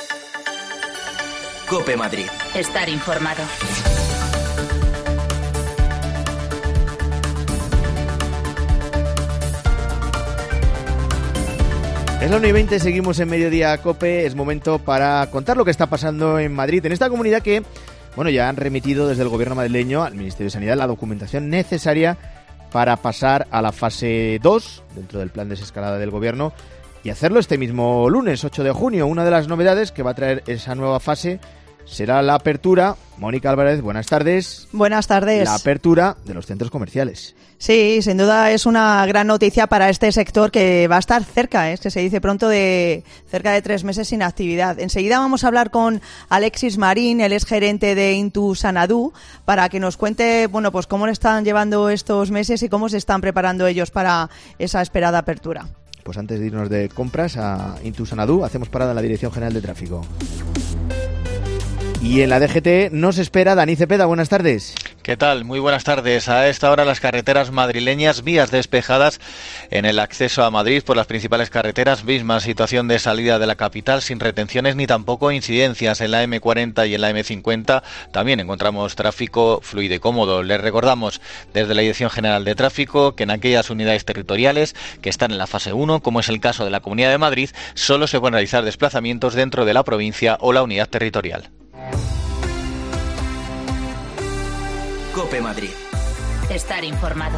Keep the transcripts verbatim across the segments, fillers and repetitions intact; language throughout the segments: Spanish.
COPE Madrid. Estar informado. Es la una y veinte, seguimos en Mediodía COPE. Es momento para contar lo que está pasando en Madrid, en esta comunidad que, bueno, ya han remitido desde el gobierno madrileño al Ministerio de Sanidad la documentación necesaria para pasar a la fase dos dentro del plan de desescalada del gobierno y hacerlo este mismo lunes, ocho de junio. Una de las novedades que va a traer esa nueva fase será la apertura. Mónica Álvarez, buenas tardes. Buenas tardes. La apertura de los centros comerciales. Sí, sin duda es una gran noticia para este sector que va a estar cerca, ¿eh? que se dice pronto, de cerca de tres meses sin actividad. Enseguida vamos a hablar con Alexis Marín, el ex gerente de Intu Sanadú, para que nos cuente, bueno, pues cómo le están llevando estos meses y cómo se están preparando ellos para esa esperada apertura. Pues antes de irnos de compras a Intu Sanadú, hacemos parada en la Dirección General de Tráfico. Y en la D G T nos espera Dani Cepeda. Buenas tardes. ¿Qué tal? Muy buenas tardes. A esta hora las carreteras madrileñas, vías despejadas en el acceso a Madrid por las principales carreteras, misma situación de salida de la capital sin retenciones ni tampoco incidencias en la eme cuarenta y en la eme cincuenta. También encontramos tráfico fluido y cómodo. Les recordamos desde la Dirección General de Tráfico que en aquellas unidades territoriales que están en la fase uno, como es el caso de la Comunidad de Madrid, solo se pueden realizar desplazamientos dentro de la provincia o la unidad territorial. COPE Madrid. Estar informado.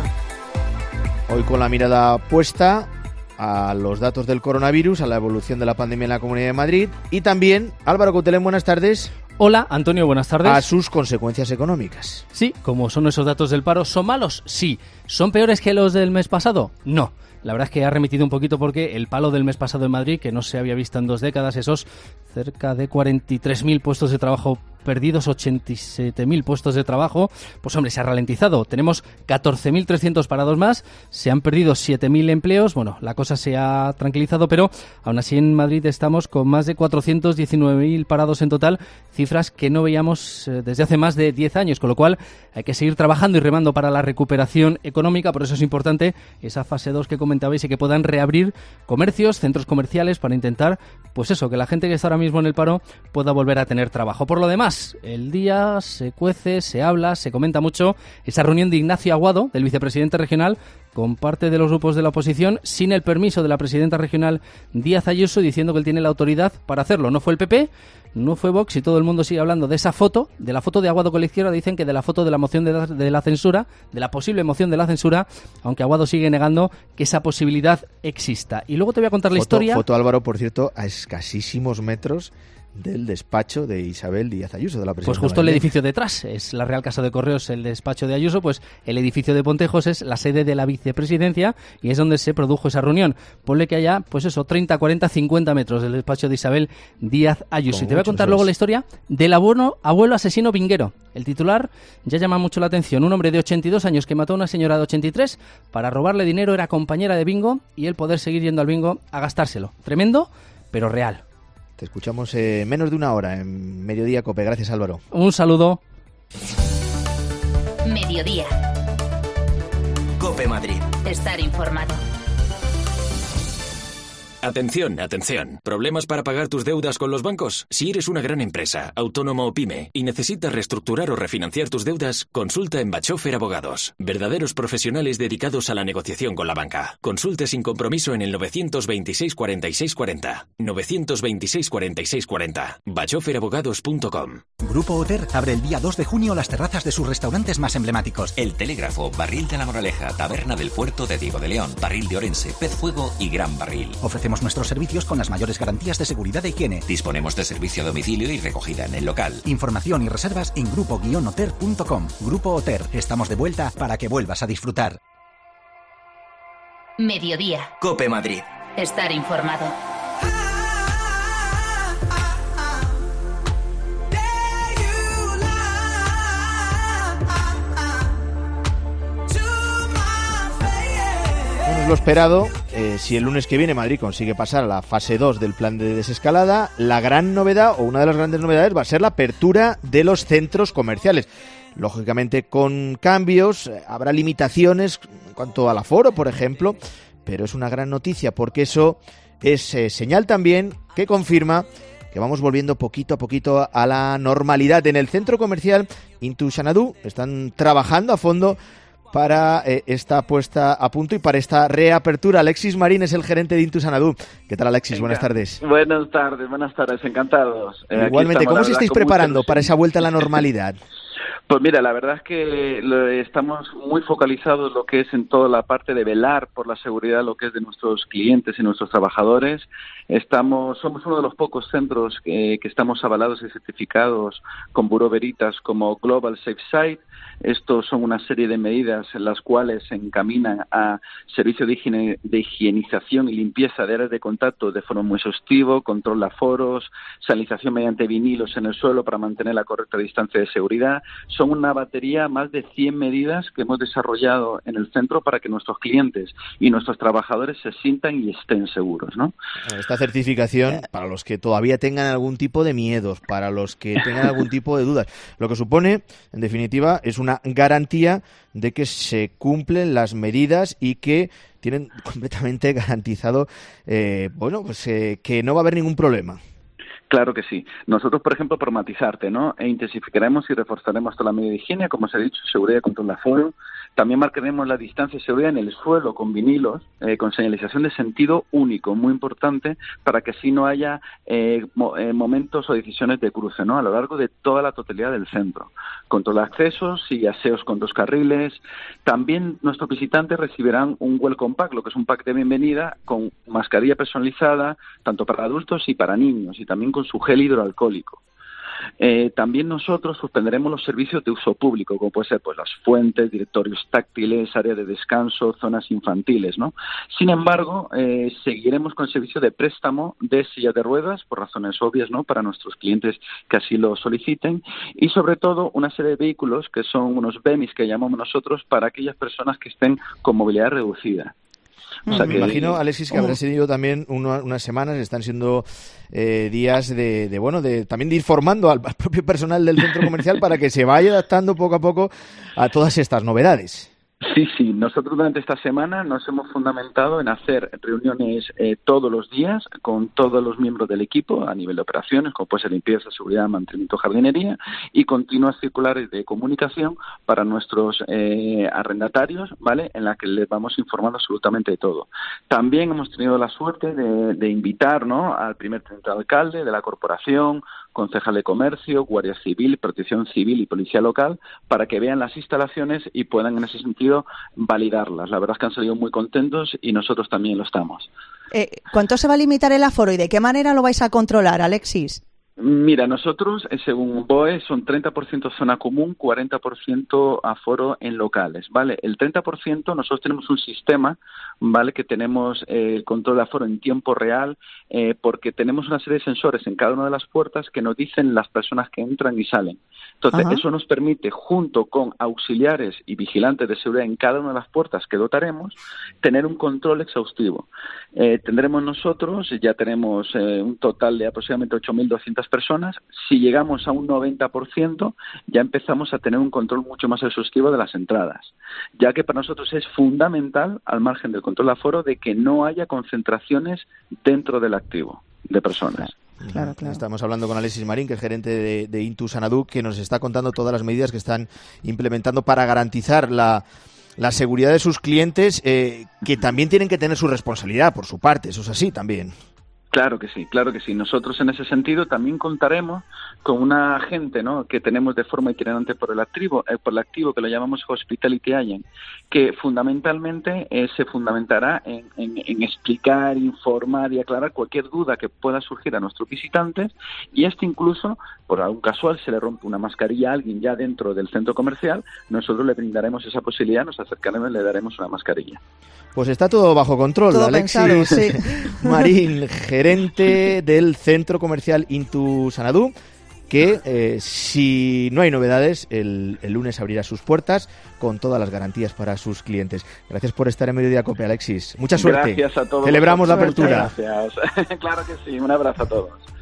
Hoy con la mirada puesta a los datos del coronavirus, a la evolución de la pandemia en la Comunidad de Madrid y también, Álvaro Coutelén, buenas tardes. Hola, Antonio, buenas tardes. A sus consecuencias económicas. Sí, como son esos datos del paro, ¿son malos? Sí. ¿Son peores que los del mes pasado? No. La verdad es que ha remitido un poquito porque el palo del mes pasado en Madrid, que no se había visto en dos décadas, esos cerca de cuarenta y tres mil puestos de trabajo perdidos, ochenta y siete mil puestos de trabajo, pues hombre, se ha ralentizado. Tenemos catorce mil trescientos parados más, se han perdido siete mil empleos, bueno, la cosa se ha tranquilizado, pero aún así en Madrid estamos con más de cuatrocientos diecinueve mil parados en total, cifras que no veíamos eh, desde hace más de diez años, con lo cual hay que seguir trabajando y remando para la recuperación económica. Por eso es importante esa fase dos que comentabais y que puedan reabrir comercios, centros comerciales, para intentar, pues eso, que la gente que está ahora mismo en el paro pueda volver a tener trabajo. Por lo demás, el día se cuece, se habla, se comenta mucho esa reunión de Ignacio Aguado, del vicepresidente regional, con parte de los grupos de la oposición, sin el permiso de la presidenta regional Díaz Ayuso, diciendo que él tiene la autoridad para hacerlo. No fue el P P, no fue Vox, y todo el mundo sigue hablando de esa foto, de la foto de Aguado con la izquierda. Dicen que de la foto de la moción de la, de la censura, de la posible moción de la censura, aunque Aguado sigue negando que esa posibilidad exista. Y luego te voy a contar la foto, historia. Foto, Álvaro, por cierto, a escasísimos metros del despacho de Isabel Díaz Ayuso, de la presidenta. Pues justo el Madrid. edificio detrás es la Real Casa de Correos, el despacho de Ayuso, pues el edificio de Pontejos es la sede de la vicepresidencia y es donde se produjo esa reunión. Ponle que haya, pues eso, treinta, cuarenta, cincuenta metros del despacho de Isabel Díaz Ayuso. Como y te voy a contar luego es. la historia del abuelo, abuelo asesino vinguero. El titular ya llama mucho la atención. Un hombre de ochenta y dos años que mató a una señora de ochenta y tres para robarle dinero, era compañera de bingo y él poder seguir yendo al bingo a gastárselo. Tremendo, pero real. Te escuchamos en eh, menos de una hora en Mediodía COPE. Gracias, Álvaro. Un saludo. Mediodía. COPE Madrid. Estar informado. Atención, atención. ¿Problemas para pagar tus deudas con los bancos? Si eres una gran empresa, autónomo o pyme y necesitas reestructurar o refinanciar tus deudas, consulta en Bachofer Abogados. Verdaderos profesionales dedicados a la negociación con la banca. Consulte sin compromiso en el novecientos veintiséis cuarenta y seis cuarenta. novecientos veintiséis cuarenta y seis cuarenta. bachofer abogados punto com. Grupo Oter abre el día dos de junio las terrazas de sus restaurantes más emblemáticos. El Telégrafo, Barril de la Moraleja, Taberna del Puerto de Diego de León, Barril de Orense, Pez Fuego y Gran Barril. Ofrecemos nuestros servicios con las mayores garantías de seguridad e higiene. Disponemos de servicio a domicilio y recogida en el local. Información y reservas en grupo guion oter punto com. Grupo Oter, estamos de vuelta para que vuelvas a disfrutar. Mediodía. COPE Madrid. Estar informado. Lo esperado, eh, si el lunes que viene Madrid consigue pasar a la fase dos del plan de desescalada, la gran novedad o una de las grandes novedades va a ser la apertura de los centros comerciales. Lógicamente con cambios, eh, habrá limitaciones en cuanto al aforo, por ejemplo, pero es una gran noticia porque eso es eh, señal también que confirma que vamos volviendo poquito a poquito a la normalidad. En el centro comercial Intu Xanadu están trabajando a fondo para eh, esta puesta a punto y para esta reapertura. Alexis Marín es el gerente de Intu Xanadu. ¿Qué tal, Alexis? Buenas tardes. Buenas tardes, buenas tardes, encantados. Eh, Igualmente, estamos, ¿cómo os estáis preparando para esa vuelta a la normalidad? Pues mira, la verdad es que lo, estamos muy focalizados en lo que es en toda la parte de velar por la seguridad, lo que es de nuestros clientes y nuestros trabajadores. Estamos, somos uno de los pocos centros que, que estamos avalados y certificados con Bureau Veritas como Global Safe Site. Estos son una serie de medidas en las cuales se encaminan a servicio de, higiene, de higienización y limpieza de áreas de contacto de forma muy exhaustivo, control de aforos, sanitización mediante vinilos en el suelo para mantener la correcta distancia de seguridad. Son una batería, más de cien medidas que hemos desarrollado en el centro para que nuestros clientes y nuestros trabajadores se sientan y estén seguros, ¿no? Esta certificación, para los que todavía tengan algún tipo de miedos, para los que tengan algún tipo de dudas, lo que supone, en definitiva, es una garantía de que se cumplen las medidas y que tienen completamente garantizado, eh, bueno, pues eh, que no va a haber ningún problema. Claro que sí. Nosotros, por ejemplo, por matizarte, ¿no? E intensificaremos y reforzaremos toda la medida de higiene, como se ha dicho, seguridad y control de aforo. También marcaremos la distancia de seguridad en el suelo con vinilos, eh, con señalización de sentido único, muy importante, para que así no haya eh, mo- eh, momentos o decisiones de cruce, ¿no? A lo largo de toda la totalidad del centro. Control de accesos y aseos con dos carriles. También nuestros visitantes recibirán un welcome pack, lo que es un pack de bienvenida con mascarilla personalizada, tanto para adultos y para niños, y también con su gel hidroalcohólico. Eh, también nosotros suspenderemos los servicios de uso público, como puede ser pues las fuentes, directorios táctiles, áreas de descanso, zonas infantiles, ¿no? Sin embargo, eh, seguiremos con el servicio de préstamo de sillas de ruedas, por razones obvias, ¿no? Para nuestros clientes que así lo soliciten, y sobre todo una serie de vehículos que son unos B E M Is que llamamos nosotros para aquellas personas que estén con movilidad reducida. O sea, me que, imagino, Alexis, que habrás tenido también uno, unas semanas, están siendo eh, días de, de, bueno, de también de ir formando al, al propio personal del centro comercial para que se vaya adaptando poco a poco a todas estas novedades. Sí, sí. Nosotros durante esta semana nos hemos fundamentado en hacer reuniones eh, todos los días con todos los miembros del equipo a nivel de operaciones, como puede ser limpieza, seguridad, mantenimiento, jardinería, y continuas circulares de comunicación para nuestros eh, arrendatarios, ¿vale? En la que les vamos informando absolutamente de todo. También hemos tenido la suerte de, de invitar, ¿no?, al primer teniente alcalde de la corporación, concejal de comercio, guardia civil, protección civil y policía local, para que vean las instalaciones y puedan en ese sentido validarlas. La verdad es que han salido muy contentos y nosotros también lo estamos. Eh, ¿Cuánto se va a limitar el aforo y de qué manera lo vais a controlar, Alexis? Mira, nosotros, según B O E, son treinta por ciento zona común, cuarenta por ciento aforo en locales, ¿vale? El treinta por ciento, nosotros tenemos un sistema, ¿vale?, que tenemos eh, el control de aforo en tiempo real, eh, porque tenemos una serie de sensores en cada una de las puertas que nos dicen las personas que entran y salen. Entonces, Ajá. eso nos permite, junto con auxiliares y vigilantes de seguridad en cada una de las puertas que dotaremos, tener un control exhaustivo. Eh, tendremos nosotros, ya tenemos eh, un total de aproximadamente ocho mil doscientas personas. Si llegamos a un noventa por ciento, ya empezamos a tener un control mucho más exhaustivo de las entradas, ya que para nosotros es fundamental, al margen del control de aforo, de que no haya concentraciones dentro del activo de personas. Claro, claro. Estamos hablando con Alexis Marín, que es gerente de, de Intu Xanadu, que nos está contando todas las medidas que están implementando para garantizar la, la seguridad de sus clientes, eh, que también tienen que tener su responsabilidad por su parte. Eso es así también. Claro que sí, claro que sí. Nosotros en ese sentido también contaremos con una agente, ¿no?, que tenemos de forma itinerante por el activo, eh, por el activo que lo llamamos Hospitality Agent, que fundamentalmente eh, se fundamentará en, en, en explicar, informar y aclarar cualquier duda que pueda surgir a nuestros visitantes, y este incluso, por algún casual, se le rompe una mascarilla a alguien ya dentro del centro comercial, nosotros le brindaremos esa posibilidad, nos acercaremos y le daremos una mascarilla. Pues está todo bajo control, todo Alexis pensado, sí. Marín, gerente del centro comercial Intu Xanadu, que eh, si no hay novedades, el, el lunes abrirá sus puertas con todas las garantías para sus clientes. Gracias por estar en Mediodía Cope, Alexis. Mucha suerte. Gracias a todos. Celebramos la apertura. Gracias. Claro que sí. Un abrazo a todos.